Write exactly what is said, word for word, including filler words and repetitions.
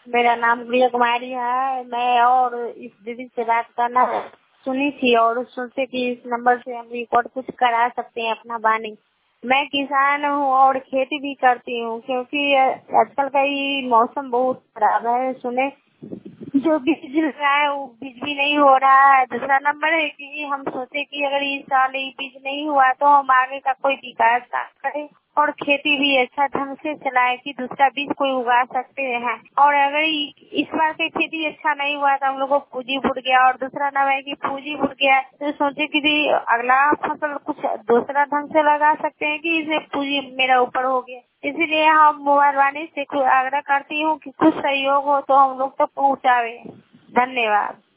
मेरा नाम गुड़िया कुमारी है। मैं और इस दीदी से बात करना सुनी थी और सोचे कि इस नंबर से हम रिकॉर्ड कुछ करा सकते हैं अपना वाणी। मैं किसान हूँ और खेती भी करती हूँ, क्योंकि आजकल का ये मौसम बहुत खराब है। सुने जो बीज लगा है वो बीज भी नहीं हो रहा है। दूसरा नंबर है कि हम सोचे कि अगर इस साल ये बीज नहीं हुआ तो हम आगे का कोई विकास करें और खेती भी अच्छा ढंग से चलाए कि दूसरा बीज कोई उगा सकते हैं। और अगर इस बार की खेती अच्छा नहीं हुआ तो हम लोग को पूंजी फूट गया, और दूसरा नंबर है कि पूंजी फूट गया तो सोचे कि अगला फसल कुछ दूसरा ढंग से लगा सकते हैं कि इसे पूंजी मेरा ऊपर हो गया। इसीलिए हम मोबाइल वाणी से आग्रह करती हूँ कि कुछ सहयोग हो तो हम लोग तक पहुँचावे। धन्यवाद।